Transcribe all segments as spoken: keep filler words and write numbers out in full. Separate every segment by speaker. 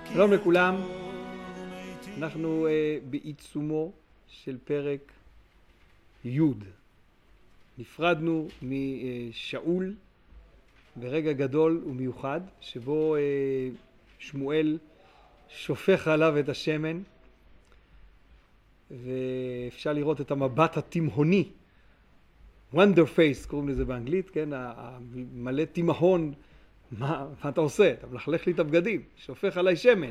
Speaker 1: שלום לכולם, אנחנו uh, בעיצומו של פרק י'. נפרדנו משאול ברגע גדול ומיוחד שבו uh, שמואל שופך עליו את השמן, ואפשר לראות את המבט התימהוני, wonder face קוראים לזה באנגלית, כן? המלא תימהון. מה, מה אתה עושה? אתה מלכלך לי את הבגדים, שופך עליי שמן.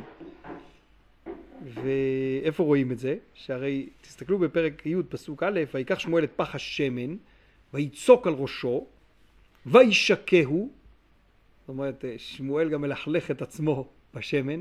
Speaker 1: ואיפה רואים את זה? שהרי תסתכלו בפרק י' פסוק א', ויקח שמואל את פח השמן, ויצוק על ראשו, וישקהו, זאת אומרת שמואל גם מלכלך את עצמו בשמן,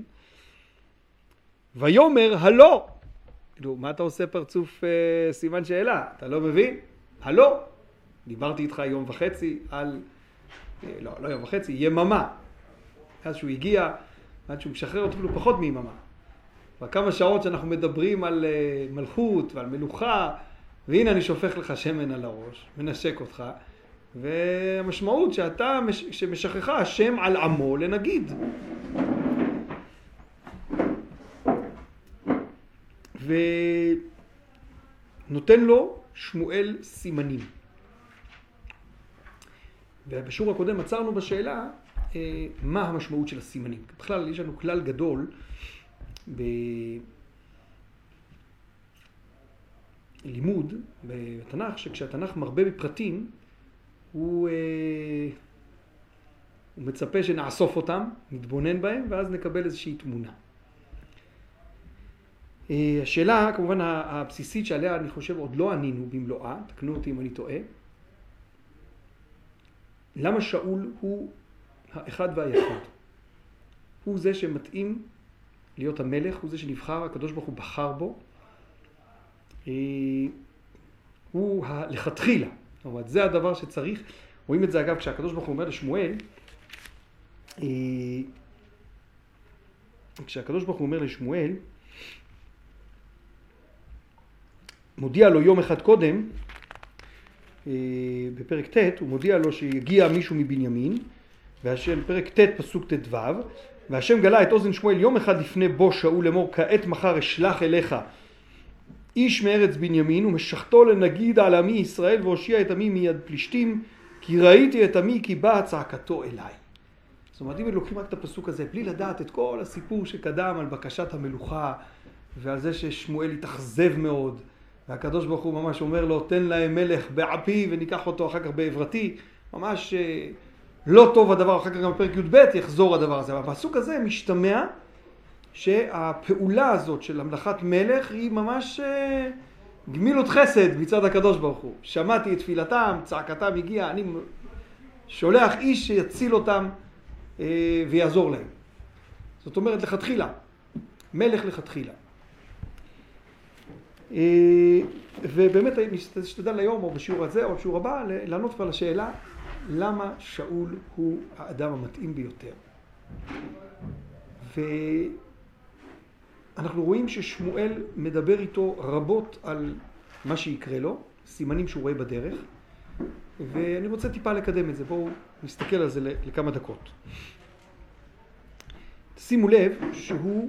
Speaker 1: ויאמר הלא. כאילו, מה אתה עושה פרצוף אה, סימן שאלה? אתה לא מבין? הלא. דיברתי איתך יום וחצי על... לא, לא יום וחצי, יממה. אז שהוא הגיע, עד שהוא משחרר אותו אפילו פחות מיממה. וכמה שעות שאנחנו מדברים על מלכות ועל מלוכה, והנה אני שופך לך שמן על הראש, מנשק אותך, והמשמעות שאתה, שמשכחה השם על עמו לנגיד. ונותן לו שמואל סימנים. ובשיעור הקודם עצרנו בשאלה אה, מה המשמעות של הסימנים. בכלל יש לנו כלל גדול בלימוד בתנ"ך, שכשהתנ"ך מרבה בפרטים הוא, אה, הוא מצפה שנאסוף אותם, נתבונן בהם ואז נקבל איזושהי תמונה. אה, השאלה כמובן הבסיסית שעליה אני חושב עוד לא ענינו במלואה, תקנו אותי אם אני טועה, למה שאול הוא האחד והיחיד? הוא זה שמתאים להיות המלך, הוא זה שנבחר, הקדוש ברוך הוא בחר בו. הוא לכתחילה, זאת אומרת, זה הדבר שצריך. רואים את זה אגב כשהקדוש ברוך הוא אומר לשמואל, כשהקדוש ברוך הוא אומר לשמואל, מודיע לו יום אחד קודם, בפרק ט' הוא מודיע לו שיגיע מישהו מבנימין, והשם פרק ט' פסוק ט' ו', והשם גלה את אוזן שמואל יום אחד לפני בו שאול לאמור, כעת מחר אשלח אליך איש מארץ בנימין ומשחתו לנגיד על עמי ישראל והושיע את עמי מיד פלישתים, כי ראיתי את עמי כי באה צעקתו אליי. זאת אומרת, אם לוקחים רק את הפסוק הזה בלי לדעת את כל הסיפור שקדם על בקשת המלוכה ועל זה ששמואל התאכזב מאוד, והקדוש ברוך הוא ממש אומר לו, תן להם מלך בעפי וניקח אותו אחר כך בעברתי. ממש לא טוב הדבר, אחר כך גם בפרק י"ב יחזור הדבר הזה. אבל בפסוק הזה משתמע שהפעולה הזאת של המלכת מלך היא ממש גמילות חסד מצד הקדוש ברוך הוא. שמעתי את תפילתם, צעקתם הגיעה, אני שולח איש שיציל אותם ויעזור להם. זאת אומרת לכתחילה, מלך לכתחילה. ובאמת נשתדל היום או בשיעור הזה או בשיעור הבא לענות כבר לשאלה למה שאול הוא האדם המתאים ביותר. ואנחנו רואים ששמואל מדבר איתו רבות על מה שיקרה לו, סימנים שהוא רואה בדרך, ואני רוצה טיפה לקדם את זה. בואו נסתכל על זה לכמה דקות. שימו לב שהוא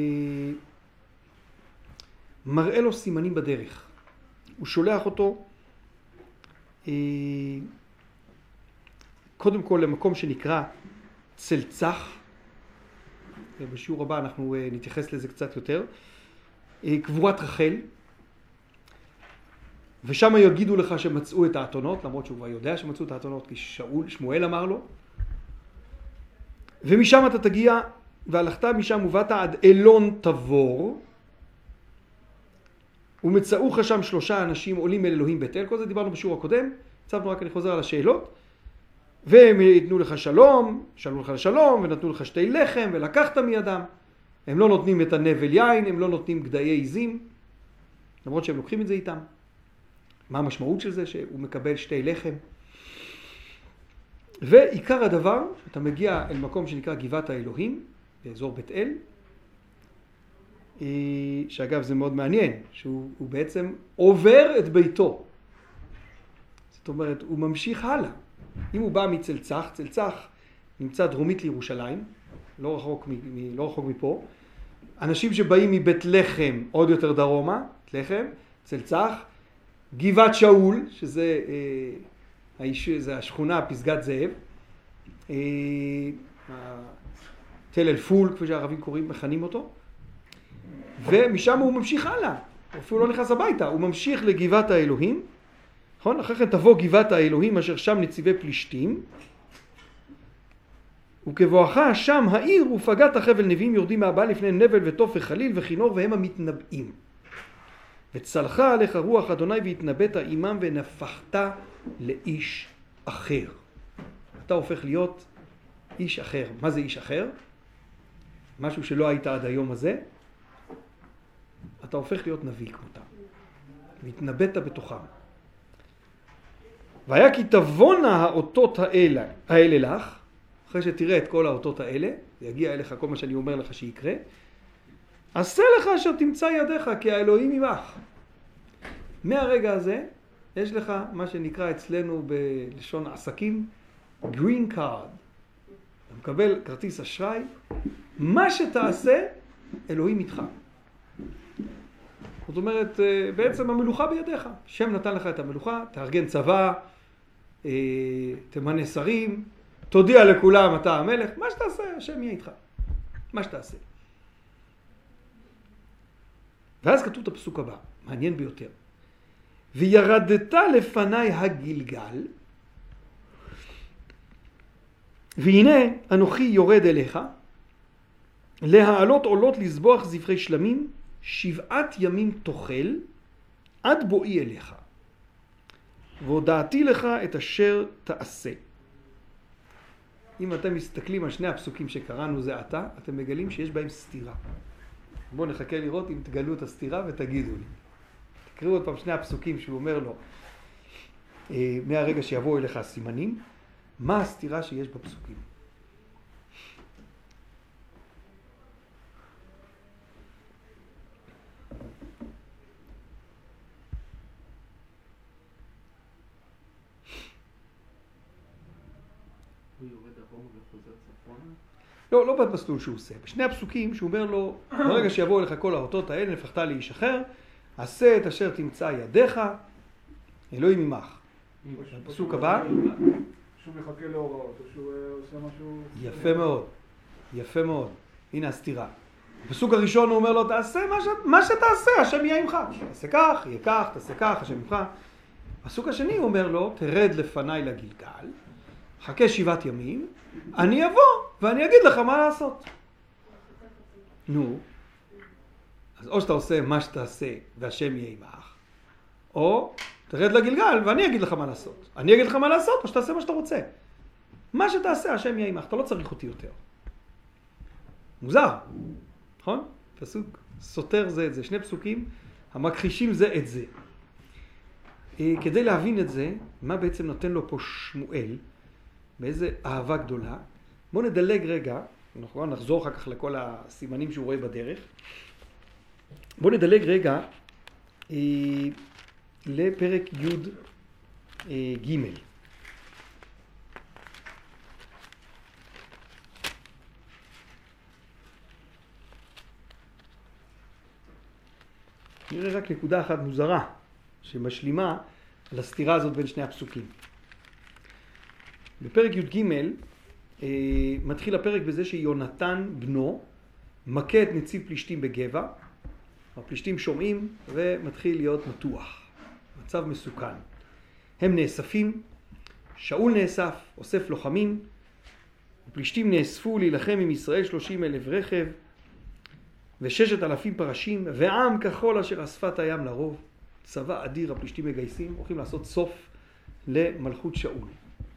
Speaker 1: מראה לו סימנים בדרך. הוא שולח אותו אה, קודם כל למקום שנקרא צלצח. בשיעור הבא אנחנו אה, נתייחס לזה קצת יותר. אה, קבורת רחל. ושם יגידו לך שמצאו את האתונות, למרות שהוא כבר יודע שמצאו את האתונות, כי שאול, שמואל אמר לו. ומשם אתה תגיע, והלכת משם ובאת עד אלון תבור, ומצאוך שם שלושה אנשים עולים אל אלוהים בית אל. כל זה דיברנו בשיעור הקודם, הצבנו רק אני חוזר על השאלות. והם יתנו לך שלום, שלום לך לשלום, ונתנו לך שתי לחם, ולקחת מידם. הם לא נותנים את הנבל יין, הם לא נותנים גדאי עזים, למרות שהם לוקחים את זה איתם. מה המשמעות של זה? שהוא מקבל שתי לחם. ועיקר הדבר, אתה מגיע אל מקום שנקרא גבעת האלוהים, באזור בית אל, שאגב זה מאוד מעניין, שהוא בעצם עובר את ביתו. זאת אומרת, הוא ממשיך הלאה. אם הוא בא מצלצח, צלצח נמצא דרומית לירושלים, לא רחוק, מ, לא רחוק מפה. אנשים שבאים מבית לחם, עוד יותר דרומה, בית לחם, אצל צח. גבעת שאול, שזה אה, האיש, זה השכונה, פסגת זאב. אה, תל אל פול, כפי שהערבים קוראים, מכנים אותו. ומשם הוא ממשיך הלאה. הוא אפילו לא נכנס הביתה, הוא ממשיך לגבעת האלוהים. נכון? אחרי כן תבוא גבעת האלוהים אשר שם נציבי פלישתים. וכבואך שם העיר ופגעת החבל נביאים יורדים מהבעל לפני נבל וטוף וחליל וכינור והם המתנבאים. וצלחה עליך רוח אדוני והתנבאת עמם ונפחת לאיש אחר. אתה הופך להיות איש אחר. מה זה איש אחר? משהו שלא היית עד היום הזה. אתה הופך להיות נביא כמותם. והתנבאת בתוכם. והיה כי תבונה האותות האלה, האלה לך, אחרי שתראה את כל האותות האלה, יגיע אליך כל מה שאני אומר לך שיקרה, עשה לך אשר תמצא ידיך, כי האלוהים עמך. מהרגע הזה, יש לך מה שנקרא אצלנו בלשון עסקים, green card. אתה מקבל כרטיס אשראי, מה שתעשה, אלוהים איתך. זאת אומרת, בעצם המלוכה בידיך. שם נתן לך את המלוכה, תארגן צבא, תמנה שרים, תודיע לכולם אתה המלך, מה שתעשה, השם יהיה איתך. מה שתעשה. ואז כתוב את הפסוק הבא, מעניין ביותר. וירדת לפני הגלגל, והנה אנוכי יורד אליך, להעלות עולות לזבוח זבחי שלמים, שבעת ימים תאכל, עד בואי אליך. והודעתי לך את אשר תעשה. אם אתם מסתכלים על שני הפסוקים שקראנו זה עתה, אתם מגלים שיש בהם סתירה. בואו נחכה לראות אם תגלו את הסתירה ותגידו לי. תקראו עוד פעם שני הפסוקים שהוא אומר לו, מהרגע שיבואו אליך הסימנים, מה הסתירה שיש בפסוקים? לא, לא במסלול שהוא עושה. בשני הפסוקים שהוא אומר לו, ברגע שיבואו לך כל האותות האלה, נפחת לאיש אחר, עשה את אשר תמצא ידיך, אלוהים עמך. הפסוק הבא.
Speaker 2: שהוא מחכה להוראות, או שהוא עושה משהו...
Speaker 1: יפה מאוד, יפה מאוד. הנה הסתירה. בפסוק הראשון הוא אומר לו, תעשה מה, ש... מה שתעשה, השם יהיה עמך. תעשה כך, יהיה כך, תעשה כך, השם עמך. בפסוק השני הוא אומר לו, תרד לפניי לגלגל, חכה שבעת ימים, אני אבוא ואני אגיד לך מה לעשות. נו, אז או שאתה עושה מה שתעשה והשם יהיה עמך, או תרד לגלגל ואני אגיד לך מה לעשות. אני אגיד לך מה לעשות או שתעשה מה שאתה רוצה. מה שתעשה השם יהיה עמך, אתה לא צריך אותי יותר. מוזר, נכון? פסוק סותר זה את זה, שני פסוקים המכחישים זה את זה. כדי להבין את זה, מה בעצם נותן לו פה שמואל, באיזה אהבה גדולה. בואו נדלג רגע, אנחנו נחזור אחר כך לכל הסימנים שהוא רואה בדרך. בואו נדלג רגע אה, לפרק י' אה, ג'. נראה רק נקודה אחת מוזרה שמשלימה לסתירה הזאת בין שני הפסוקים. בפרק י' ג' אה, מתחיל הפרק בזה שיונתן בנו מכה את נציב פלישתים בגבע. הפלישתים שומעים ומתחיל להיות מתוח. מצב מסוכן. הם נאספים, שאול נאסף, אוסף לוחמים, הפלישתים נאספו להילחם עם ישראל שלושים אלף רכב וששת אלפים פרשים ועם כחול אשר אספת הים לרוב. צבא אדיר הפלישתים מגייסים, הולכים לעשות סוף למלכות שאול.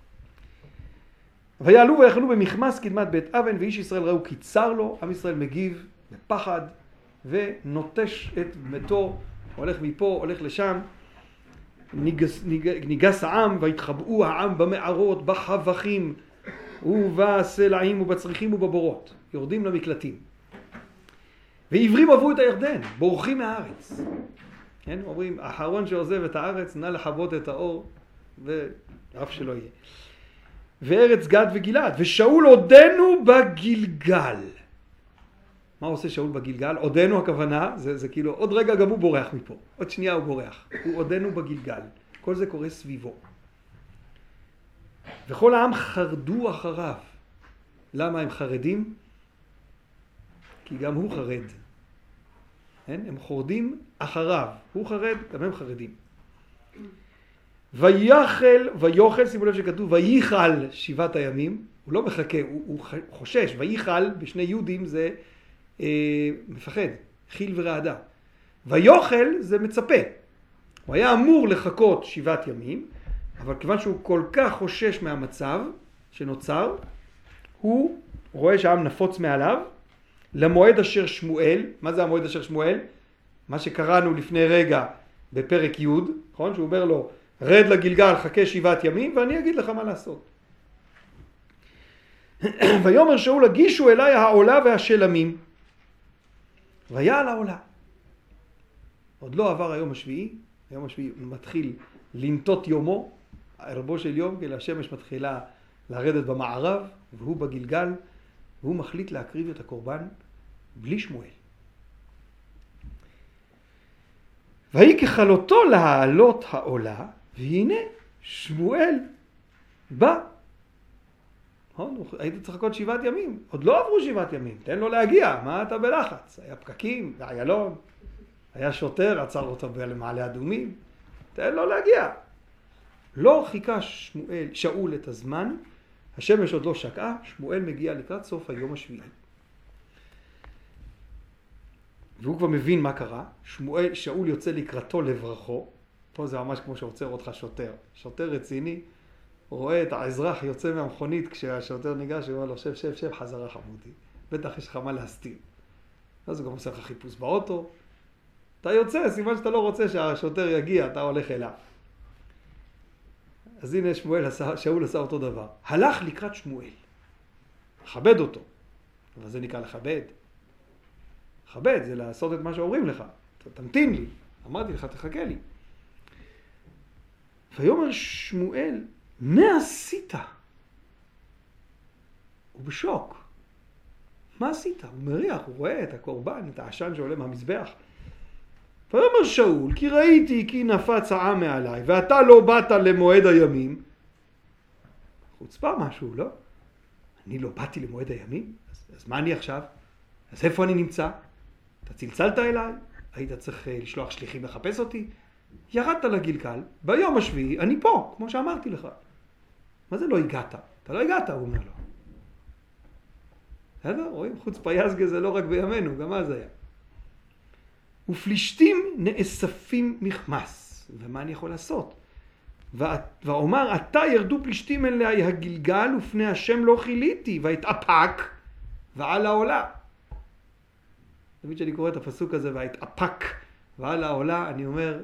Speaker 1: ויעלו ויחנו במחמס קדמת בית אבן ואיש ישראל ראו כי צר לו. עם ישראל מגיב בפחד ונוטש את מתו, הולך מפה, הולך לשם. ניגס, ניג, ניגס העם והתחבאו העם במערות, בחבכים ובסלעים ובצריחים ובבורות. יורדים למקלטים. ועברים עברו את הירדן, בורחים מהארץ. כן? אומרים, האחרון שעוזב את הארץ, נא לחוות את האור, ואף שלא יהיה. וארץ גד וגלעד, ושאול עודנו בגלגל. מה עושה שאול בגלגל? עודנו הכוונה, זה, זה כאילו עוד רגע גם הוא בורח מפה, עוד שנייה הוא בורח, הוא עודנו בגלגל, כל זה קורה סביבו. וכל העם חרדו אחריו. למה הם חרדים? כי גם הוא חרד. כן? הם חורדים אחריו, הוא חרד, גם הם חרדים. ויחל, ויוכל, שימו לב שכתוב, וייחל שבעת הימים, הוא לא מחכה, הוא, הוא חושש, וייחל בשני יהודים זה אה, מפחד, חיל ורעדה. ויוכל זה מצפה, הוא היה אמור לחכות שבעת ימים, אבל כיוון שהוא כל כך חושש מהמצב שנוצר, הוא רואה שהעם נפוץ מעליו, למועד אשר שמואל, מה זה המועד אשר שמואל? מה שקראנו לפני רגע בפרק י', נכון? שהוא אומר לו, רד לגלגל, חכה שבעת ימים, ואני אגיד לך מה לעשות. ויאמר שאול, הגישו אליי העולה והשלמים. ויעל העולה. עוד לא עבר היום השביעי, היום השביעי מתחיל לנטות יומו, ערבו של יום, כי השמש מתחילה לרדת במערב, והוא בגלגל, והוא מחליט להקריב את הקורבן בלי שמואל. והיא כחלותו להעלות העולה, והנה שמואל בא. היית צריך לחכות שבעת ימים, עוד לא עברו שבעת ימים, תן לו להגיע, מה אתה בלחץ? היה פקקים, איילון, היה שוטר, עצר אותו למעלה אדומים, תן לו להגיע. לא חיכה שמואל, שאול את הזמן, השמש עוד לא שקעה, שמואל מגיע לקראת סוף היום השביעי. והוא כבר מבין מה קרה, שמואל, שאול יוצא לקראתו לברכו, פה זה ממש כמו שעוצר אותך שוטר, שוטר רציני, רואה את האזרח יוצא מהמכונית כשהשוטר ניגש, הוא אומר לו שב שב שב חזרה חמודי, בטח יש לך מה להסתיר. אז הוא גם עושה לך חיפוש באוטו, אתה יוצא, סימן שאתה לא רוצה שהשוטר יגיע, אתה הולך אליו. אז הנה שמואל, שאול עשה אותו דבר. הלך לקראת שמואל. לכבד אותו. אבל זה נקרא לכבד. לכבד זה לעשות את מה שאומרים לך. תמתין לי. אמרתי לך, תחכה לי. ויאמר שמואל, מה עשית? הוא בשוק. מה עשית? הוא מריח, הוא רואה את הקורבן, את העשן שעולה מהמזבח. ויאמר שאול, כי ראיתי כי נפץ העם מעליי, ואתה לא באת למועד הימים. חוצפה משהו, לא? אני לא באתי למועד הימים? אז, אז מה אני עכשיו? אז איפה אני נמצא? אתה צלצלת אליי? היית צריך לשלוח שליחים לחפש אותי? ירדת לגלגל, ביום השביעי אני פה, כמו שאמרתי לך. מה זה לא הגעת? אתה לא הגעת, הוא אומר לו. בסדר? רואים? חוצפה יסגה זה לא רק בימינו, גם אז היה. ופלישתים נאספים מחמס. ומה אני יכול לעשות? ואומר, אתה ירדו פלישתים אליי הגלגל, ופני השם לא חיליתי, והתאפק, ועל העולה. תמיד שאני קורא את הפסוק הזה, והתאפק, ועל העולה, אני אומר,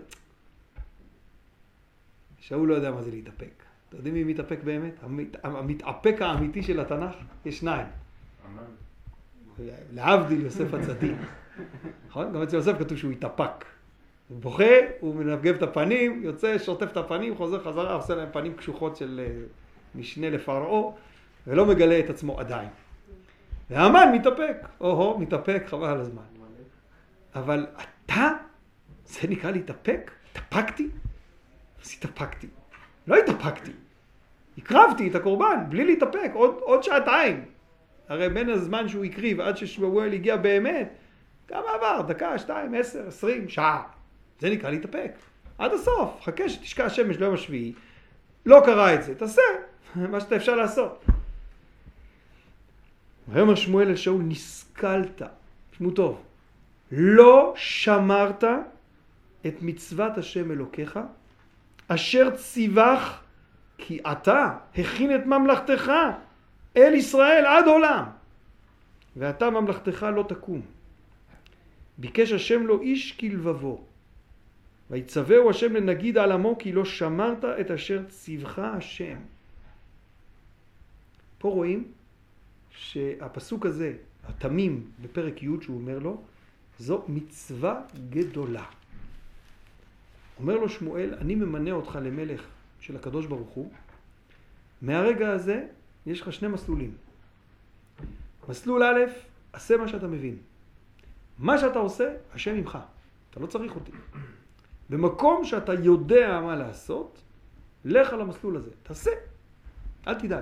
Speaker 1: שאול לא יודע מה זה להתאפק. אתם יודעים מי מתאפק באמת? המת, המתאפק האמיתי של התנ"ך, יש שניים. להבדיל יוסף הצדיק. נכון? גם אצל יוסף כתוב שהוא התאפק. הוא בוכה, הוא מנגב את הפנים, יוצא, שוטף את הפנים, חוזר חזרה, עושה להם פנים קשוחות של משנה לפרעה, ולא מגלה את עצמו עדיין. והמן מתאפק. או-הו, מתאפק, חבל על הזמן. אבל אתה, זה נקרא להתאפק? התאפקתי? אז התאפקתי. לא התאפקתי. הקרבתי את הקורבן, בלי להתאפק, עוד, עוד שעתיים. הרי בין הזמן שהוא הקריב עד ששמואל הגיע באמת, כמה עבר? דקה, שתיים, עשר, עשרים, שעה. זה נקרא להתאפק. עד הסוף, חכה שתשקע השמש ליום השביעי. לא קרה את זה, תעשה מה שאתה אפשר לעשות. ויאמר שמואל אל שאול, נסכלת, תשמעו טוב, לא שמרת את מצוות השם אלוקיך, אשר ציווך, כי אתה הכין את ממלכתך אל ישראל עד עולם, ואתה ממלכתך לא תקום. ביקש השם לו איש כלבבו, ויצווהו השם לנגיד על עמו, כי לא שמרת את אשר ציווך השם. פה רואים שהפסוק הזה, התמים בפרק י' שהוא אומר לו, זו מצווה גדולה. אומר לו שמואל, אני ממנה אותך למלך של הקדוש ברוך הוא, מהרגע הזה יש לך שני מסלולים. מסלול א', עשה מה שאתה מבין. מה שאתה עושה, השם ממך. אתה לא צריך אותי. במקום שאתה יודע מה לעשות, לך על המסלול הזה. תעשה. אל תדאג.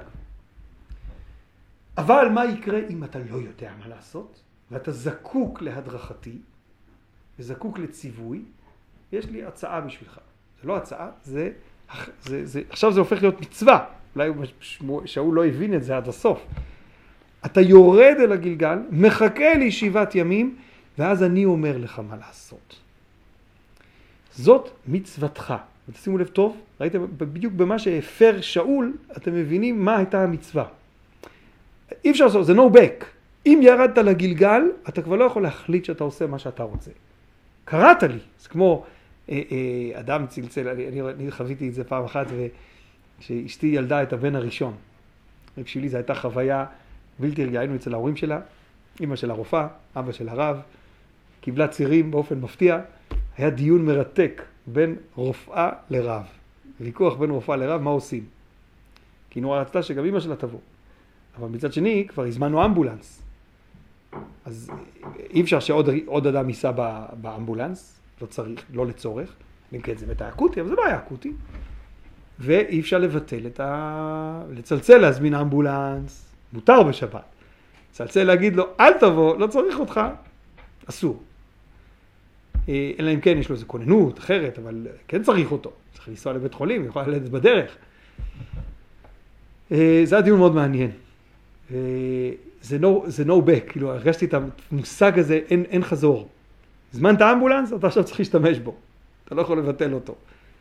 Speaker 1: אבל מה יקרה אם אתה לא יודע מה לעשות, ואתה זקוק להדרכתי, וזקוק לציווי? יש לי הצעה בשבילך. זה לא הצעה, זה, זה, זה, עכשיו זה הופך להיות מצווה. אולי שאול לא הבין את זה עד הסוף. אתה יורד אל הגלגל, מחכה לי שבעת ימים, ואז אני אומר לך מה לעשות. זאת מצוותך. ותשימו לב טוב, ראיתם בדיוק במה שהפר שאול, אתם מבינים מה הייתה המצווה. אי אפשר לעשות, זה no back. אם ירדת לגלגל, אתה כבר לא יכול להחליט שאתה עושה מה שאתה רוצה. קראת לי. זה כמו אה, אה, אדם צלצל, אני, אני, אני חוויתי את זה פעם אחת, כשאשתי ילדה את הבן הראשון. בשבילי זו הייתה חוויה בלתי רגילה, היינו אצל ההורים שלה, אמא של הרופאה, אבא של הרב, קיבלה צירים באופן מפתיע, היה דיון מרתק בין רופאה לרב. ויכוח בין רופאה לרב, מה עושים? כי נורא רצתה שגם אמא שלה תבוא. אבל מצד שני, כבר הזמנו אמבולנס. אז אי אפשר שעוד עוד אדם ייסע באמבולנס, לא צריך, לא לצורך. אם כן, זה בטח אקוטי, אבל זה לא היה אקוטי. ואי אפשר לבטל את ה... לצלצל להזמין אמבולנס, מותר בשבת. צלצל להגיד לו, אל תבוא, לא צריך אותך, אסור. אלא אם כן יש לו איזו כוננות אחרת, אבל כן צריך אותו. צריך לנסוע לבית חולים, יכול ללדת בדרך. זה היה דיון מאוד מעניין. זה no, זה no back, כאילו הרגשתי את המושג הזה, אין, אין חזור. זמנת האמבולנס, אתה עכשיו צריך להשתמש בו. אתה לא יכול לבטל אותו.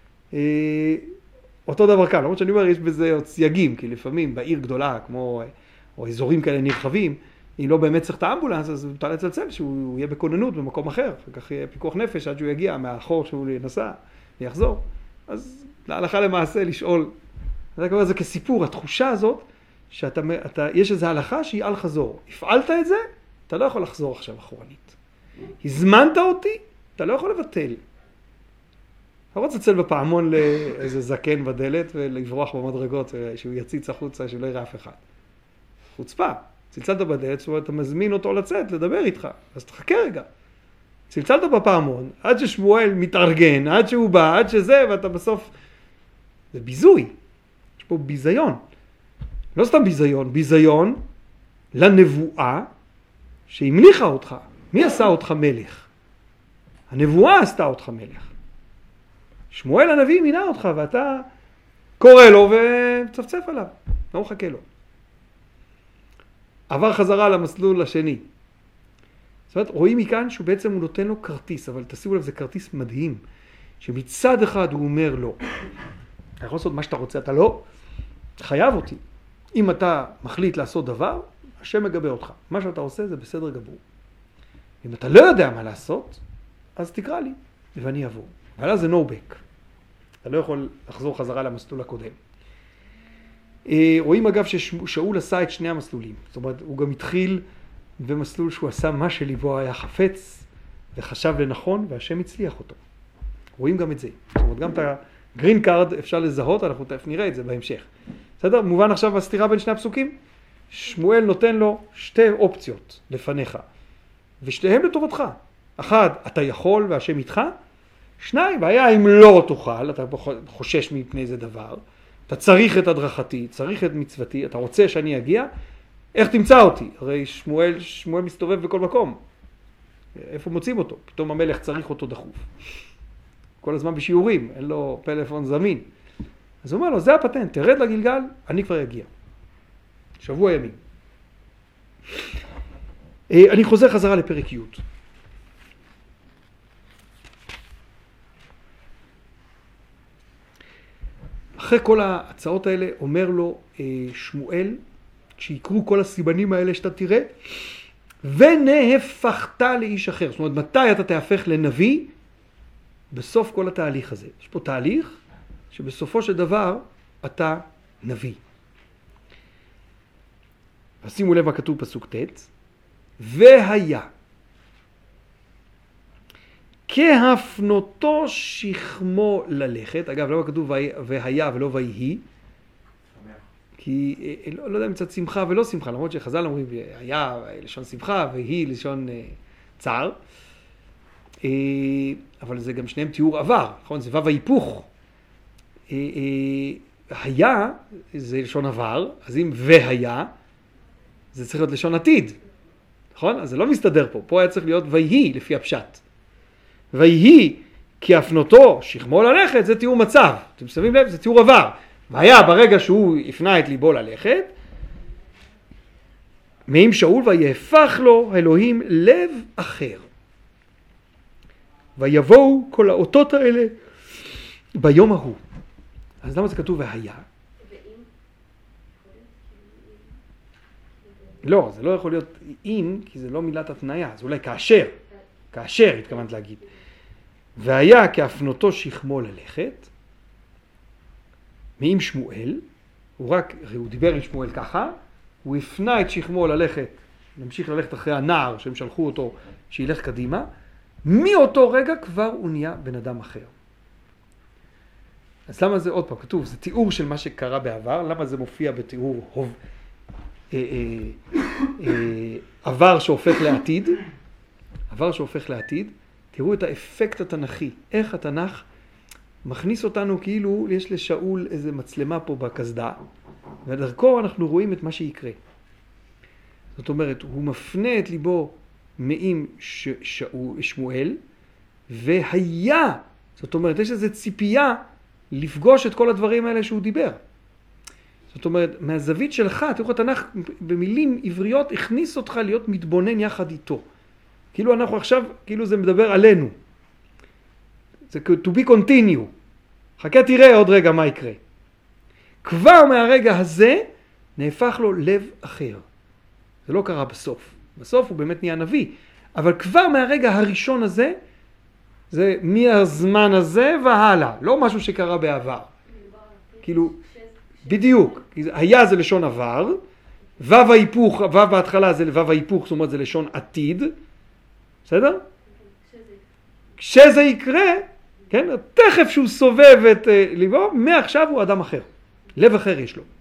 Speaker 1: אותו דבר כאן, למרות שאני אומר, יש בזה עוד סייגים, כי לפעמים בעיר גדולה, כמו, או אזורים כאלה נרחבים, אם לא באמת צריך את האמבולנס, אז מותר לצלצל שהוא יהיה בכוננות במקום אחר, וכך יהיה פיקוח נפש עד שהוא יגיע מהאחור שהוא נסע ויחזור. אז להלכה למעשה לשאול, אני קורא לזה כסיפור, התחושה הזאת, שאתה, אתה, יש איזו הלכה שהיא על חזור. הפעלת את זה, אתה לא יכול לחזור עכשיו אחורנית. הזמנת אותי, אתה לא יכול לבטל. אתה רוצה לצלצל בפעמון לאיזה זקן בדלת ולברוח במדרגות, שהוא יציץ החוצה, שלא יראה אף אחד. חוצפה. צלצלת בדלת, זאת אומרת, אתה מזמין אותו לצאת, לדבר איתך. אז תחכה רגע. צלצלת בפעמון, עד ששמואל מתארגן, עד שהוא בא, עד שזה, ואתה בסוף... זה ביזוי. יש פה ביזיון. לא סתם ביזיון, ביזיון לנבואה שהמליכה אותך. מי עשה אותך מלך? הנבואה עשתה אותך מלך. שמואל הנביא מינה אותך, ואתה קורא לו וצפצף עליו. לא מחכה לו. עבר חזרה למסלול השני. זאת אומרת, רואים מכאן שהוא בעצם הוא נותן לו כרטיס, אבל תשימו לב, זה כרטיס מדהים, שמצד אחד הוא אומר לו, אתה יכול לעשות מה שאתה רוצה, אתה לא חייב אותי. אם אתה מחליט לעשות דבר, השם מגבה אותך. מה שאתה עושה זה בסדר גמור. אם אתה לא יודע מה לעשות, אז תקרא לי, ואני אעבור. אבל אז זה no back. אתה לא יכול לחזור חזרה למסלול הקודם. רואים אגב ששאול עשה את שני המסלולים. זאת אומרת, הוא גם התחיל במסלול שהוא עשה מה שליבו היה חפץ, וחשב לנכון, והשם הצליח אותו. רואים גם את זה. זאת אומרת, גם את הגרין קארד אפשר לזהות, אנחנו תכף נראה את זה בהמשך. בסדר? מובן עכשיו הסתירה בין שני הפסוקים? שמואל נותן לו שתי אופציות לפניך, ושתיהם לטובתך. אחד, אתה יכול והשם איתך. שניים, בעיה אם לא תוכל, אתה חושש מפני איזה דבר, אתה צריך את הדרכתי, צריך את מצוותי, אתה רוצה שאני אגיע, איך תמצא אותי? הרי שמואל, שמואל מסתובב בכל מקום. איפה מוצאים אותו? פתאום המלך צריך אותו דחוף. כל הזמן בשיעורים, אין לו פלאפון זמין. אז הוא אומר לו, זה הפטנט, תרד לגלגל, אני כבר אגיע. שבוע ימים. אני חוזר חזרה לפרק י'. אחרי כל ההצעות האלה אומר לו שמואל, כשיקרו כל הסימנים האלה שאתה תראה, ונהפכת לאיש אחר. זאת אומרת, מתי אתה תהפך לנביא? בסוף כל התהליך הזה. יש פה תהליך שבסופו של דבר אתה נביא. שימו לב מה כתוב פסוק ט', והיה כהפנותו שכמו ללכת. אגב, למה כתוב והיה ולא ויהי? כי לא, לא יודע אם קצת שמחה ולא שמחה, למרות שחז"ל אומרים, היה לשון שמחה והיא לשון אה, צער, אה, אבל זה גם שניהם תיאור עבר, נכון? זה וו ההיפוך. אה, אה, היה זה לשון עבר, אז אם והיה, זה צריך להיות לשון עתיד, נכון? אז זה לא מסתדר פה, פה היה צריך להיות ויהי לפי הפשט. ויהי כי הפנותו שכמו ללכת, זה תיאור מצב, אתם שמים לב? זה תיאור עבר. והיה ברגע שהוא הפנה את ליבו ללכת, מעם שאול ויהפך לו אלוהים לב אחר. ויבואו כל האותות האלה ביום ההוא. אז למה זה כתוב והיה? לא, זה לא יכול להיות אם, כי זה לא מילת התניה, זה אולי כאשר, כאשר התכוונת להגיד. והיה כהפנותו שכמו ללכת, מעם שמואל, הוא רק, הוא דיבר עם שמואל ככה, הוא הפנה את שכמו ללכת, להמשיך ללכת אחרי הנער שהם שלחו אותו, שילך קדימה, מאותו רגע כבר הוא נהיה בן אדם אחר. אז למה זה עוד פעם כתוב, זה תיאור של מה שקרה בעבר, למה זה מופיע בתיאור הוב, אה, אה, אה, עבר שהופך לעתיד, עבר שהופך לעתיד, תראו את האפקט התנ"כי, איך התנ"ך מכניס אותנו כאילו יש לשאול איזה מצלמה פה בכסדה, ודרכו אנחנו רואים את מה שיקרה. זאת אומרת, הוא מפנה את ליבו מעם ש- שאול, שמואל, והיה, זאת אומרת, יש איזו ציפייה לפגוש את כל הדברים האלה שהוא דיבר. זאת אומרת, מהזווית שלך, תראו, התנ"ך במילים עבריות הכניס אותך להיות מתבונן יחד איתו. כאילו אנחנו עכשיו, כאילו זה מדבר עלינו. זה to be continue. חכה תראה עוד רגע מה יקרה. כבר מהרגע הזה נהפך לו לב אחר. זה לא קרה בסוף. בסוף הוא באמת נהיה נביא. אבל כבר מהרגע הראשון הזה, זה מהזמן הזה והלאה. לא משהו שקרה בעבר. כאילו, בדיוק. היה זה לשון עבר. וו ההיפוך, וו בהתחלה זה וו ההיפוך, זאת אומרת זה לשון עתיד. בסדר? כשזה יקרה, כן? תכף שהוא סובב את uh, ליבו, מעכשיו הוא אדם אחר. לב אחר יש לו.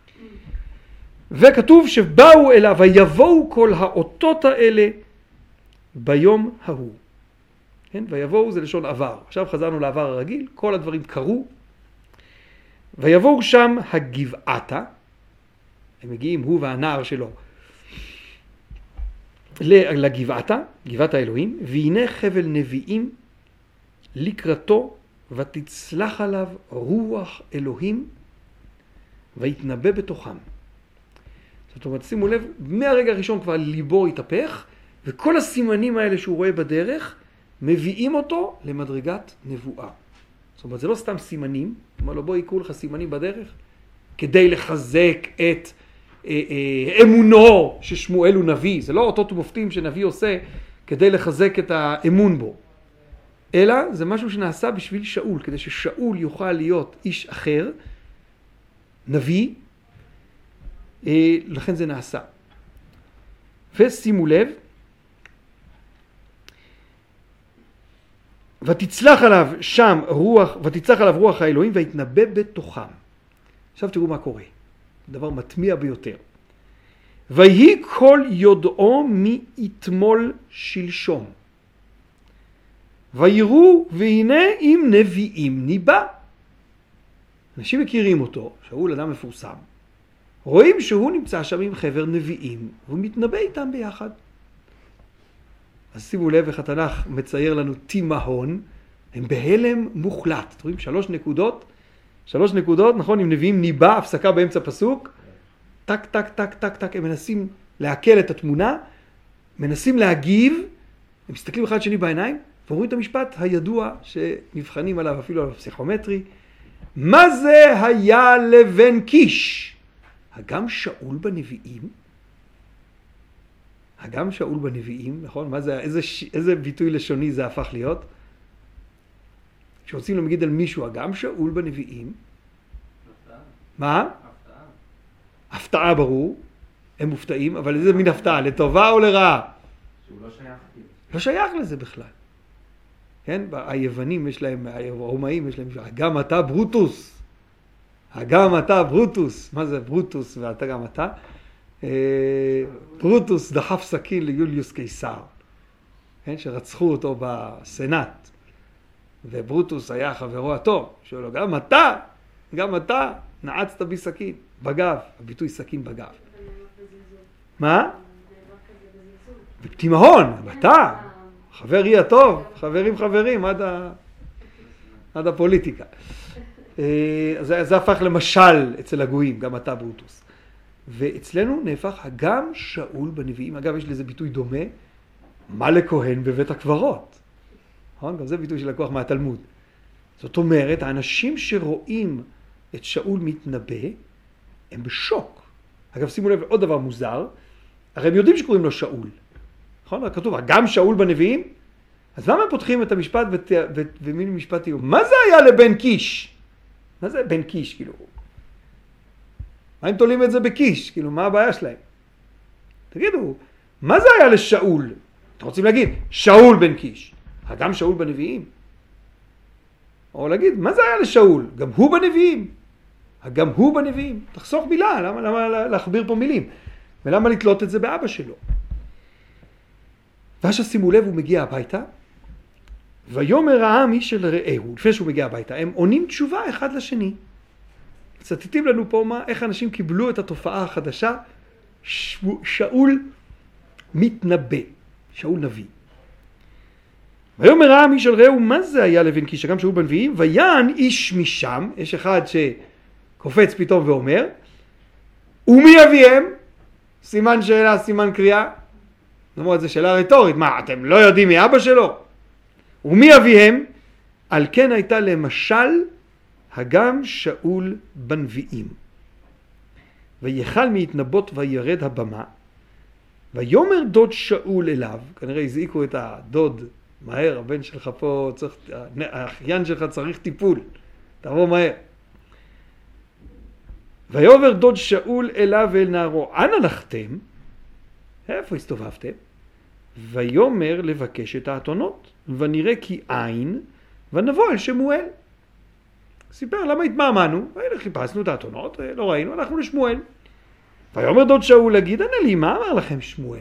Speaker 1: וכתוב שבאו אליו ויבואו כל האותות האלה ביום ההוא. כן? ויבואו זה לשון עבר. עכשיו חזרנו לעבר הרגיל, כל הדברים קרו. ויבואו שם הגבעתה, הם מגיעים, הוא והנער שלו, לגבעתה, גבעת האלוהים, והנה חבל נביאים לקראתו, ותצלח עליו רוח אלוהים, ויתנבא בתוכם. זאת אומרת, שימו לב, מהרגע הראשון כבר ליבו התהפך, וכל הסימנים האלה שהוא רואה בדרך, מביאים אותו למדרגת נבואה. זאת אומרת, זה לא סתם סימנים, אומר לו, בוא יקרו לך סימנים בדרך, כדי לחזק את אמונו ששמואל הוא נביא. זה לא אותות ומופתים שנביא עושה כדי לחזק את האמון בו, אלא זה משהו שנעשה בשביל שאול, כדי ששאול יוכל להיות איש אחר, נביא, לכן זה נעשה. ושימו לב, ותצלח עליו שם רוח, ותצלח עליו רוח האלוהים ויתנבא בתוכם. עכשיו תראו מה קורה. דבר מטמיע ביותר. ויהי כל יודעו מיתמול שלשום. ויראו והנה עם נביאים ניבא. אנשים מכירים אותו, שאול אדם מפורסם. רואים שהוא נמצא שם עם חבר נביאים, והוא מתנבא איתם ביחד. אז שימו לב איך התנ"ך מצייר לנו תימהון, הם בהלם מוחלט. אתם רואים שלוש נקודות, שלוש נקודות, נכון, עם נביאים ניבא, הפסקה באמצע פסוק, טק, טק, טק, טק, טק, הם מנסים להקל את התמונה, מנסים להגיב, הם מסתכלים אחד שני בעיניים, ואומרים את המשפט הידוע שנבחנים עליו אפילו על הפסיכומטרי, מה זה היה לבן קיש? הגם שאול בנביאים? הגם שאול בנביאים, נכון? מה זה, איזה, איזה ביטוי לשוני זה הפך להיות? כשרוצים להגיד על מישהו, הגם שאול בנביאים? הפתעה. מה? הפתעה. הפתעה ברור, הם מופתעים, אבל איזה מין הפתעה, לטובה או לרעה?
Speaker 2: שהוא לא שייך.
Speaker 1: לא שייך לזה בכלל. כן? היוונים יש להם, הרומאים יש להם, גם אתה ברוטוס. גם אתה ברוטוס, מה זה ברוטוס ואתה גם אתה? ברוטוס דחף סכין ליוליוס קיסר, כן? שרצחו אותו בסנאט, וברוטוס היה חברו הטוב, שאומר לו, גם אתה, גם אתה נעצת בי סכין, בגב, הביטוי סכין בגב. מה? בתימהון, אתה, חברי הטוב, חברים חברים, עד, ה... עד הפוליטיקה. זה, זה הפך למשל אצל הגויים, גם אתה ברוטוס. ואצלנו נהפך גם שאול בנביאים, אגב יש לזה ביטוי דומה, מה לכהן בבית הקברות. גם זה ביטוי שלקוח מהתלמוד. זאת אומרת, האנשים שרואים את שאול מתנבא, הם בשוק. אגב, שימו לב, עוד דבר מוזר, הרי הם יודעים שקוראים לו שאול. נכון? כתוב, גם שאול בנביאים? אז למה הם פותחים את המשפט ומילים משפט יהיו? מה זה היה לבן קיש? מה זה בן קיש? כאילו, מה הם תולים את זה בקיש? כאילו, מה הבעיה שלהם? תגידו, מה זה היה לשאול? אתם רוצים להגיד, שאול בן קיש. גם שאול בנביאים? או להגיד, מה זה היה לשאול? גם הוא בנביאים. גם הוא בנביאים. תחסוך מילה, למה, למה להכביר פה מילים? ולמה לתלות את זה באבא שלו? ואז שימו לב, הוא מגיע הביתה, ויאמר העם איש אל רעהו, לפני שהוא מגיע הביתה, הם עונים תשובה אחד לשני. מצטטים לנו פה מה, איך אנשים קיבלו את התופעה החדשה, שאול מתנבא, שאול נביא. ויאמר העם איש אל רעהו, מה זה היה לבן קיש? גם שאול בנביאים, ויען איש משם, יש אחד שקופץ פתאום ואומר, ומי אביהם? סימן שאלה, סימן קריאה. זאת אומרת, זו שאלה רטורית, מה, אתם לא יודעים מי אבא שלו? ומי אביהם? על כן הייתה למשל הגם שאול בנביאים. ויחל מהתנבות וירד הבמה, ויאמר דוד שאול אליו, כנראה הזעיקו את הדוד, מהר, הבן שלך פה, צריך, האחיין שלך צריך טיפול, תבוא מהר. ויאמר דוד שאול אליו ואל נערו, אנה לכתם? איפה הסתובבתם? ויאמר לבקש את האתונות, ונראה כי אין, ונבוא אל שמואל. סיפר, למה התמהמנו? חיפשנו את האתונות, לא ראינו, הלכנו לשמואל. ויאמר דוד שאול, להגיד, ענה לי, מה אמר לכם שמואל?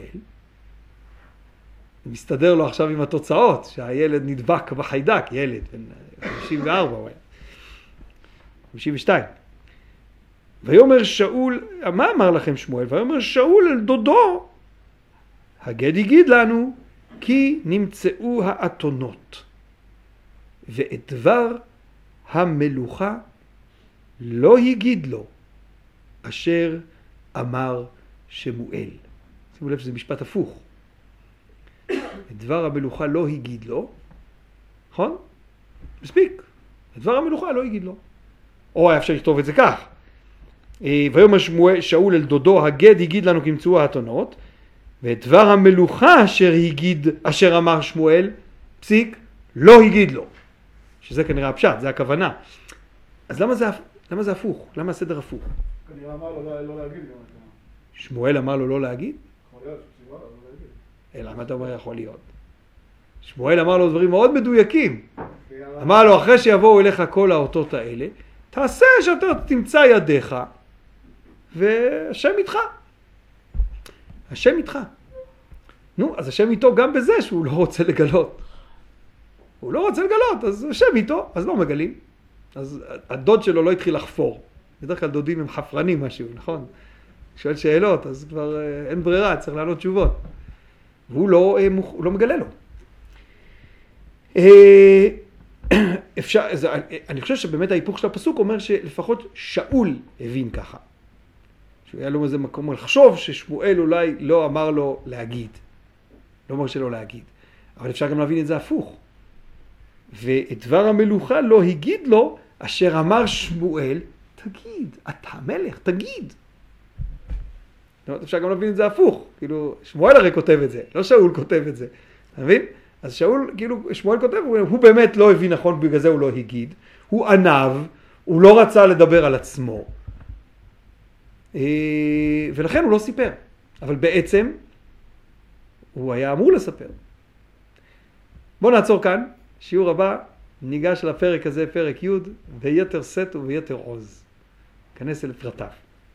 Speaker 1: מסתדר לו עכשיו עם התוצאות, שהילד נדבק בחיידק, ילד, בן חמישים וארבע, הוא היה. חמישים ושתיים. ויאמר שאול, מה אמר לכם שמואל? ויאמר שאול אל דודו, הגד יגיד לנו, כי נמצאו האתונות, ואת דבר המלוכה לא יגיד לו, אשר אמר שמואל. שימו לב שזה משפט הפוך. את דבר המלוכה לא יגיד לו, נכון? מספיק. את דבר המלוכה לא יגיד לו. או היה אפשר לכתוב את זה כך. ויאמר שאול אל דודו, הגד יגיד לנו כי נמצאו האתונות, ואת דבר המלוכה אשר יגיד, אשר אמר שמואל, פסיק, לא יגיד לו. שזה כנראה הפשט, זה הכוונה. אז למה זה, למה זה הפוך? למה הסדר הפוך?
Speaker 2: כנראה אמר לו לא, לא להגיד גם את זה.
Speaker 1: שמואל אמר לו לא להגיד?
Speaker 2: יכול להיות, שסיבה לו לא להגיד.
Speaker 1: אלא, מה אתה אומר יכול להיות? שמואל אמר לו דברים מאוד מדויקים. אמר לו, אחרי שיבואו אליך כל האותות האלה, תעשה שאתה תמצא ידיך, והשם איתך. השם איתך. נו, אז השם איתו גם בזה שהוא לא רוצה לגלות. הוא לא רוצה לגלות, אז השם איתו, אז לא מגלים. אז הדוד שלו לא התחיל לחפור. בדרך כלל דודים הם חפרנים משהו, נכון? שואל שאלות, אז כבר אין ברירה, צריך לענות תשובות. והוא לא, הוא לא מגלה לו. אפשר, אני חושב שבאמת ההיפוך של הפסוק אומר שלפחות שאול הבין ככה. שהיה לו איזה מקום לחשוב ששמואל אולי לא אמר לו להגיד. לא אומר שלא להגיד. אבל אפשר גם להבין את זה הפוך. ואת דבר המלוכה לא הגיד לו, אשר אמר שמואל, תגיד, אתה מלך, תגיד. אפשר גם להבין את זה הפוך. כאילו, שמואל הרי כותב את זה, לא שאול כותב את זה. אתה מבין? אז שאול, כאילו, שמואל כותב, הוא, הוא באמת לא הבין נכון, בגלל זה הוא לא הגיד. הוא ענב, הוא לא רצה לדבר על עצמו. ולכן הוא לא סיפר. אבל בעצם, הוא היה אמור לספר. בואו נעצור כאן. שיעור הבא, ניגש לפרק הזה, פרק י' ויתר סט וביתר עוז. ניכנס אל פרטיו.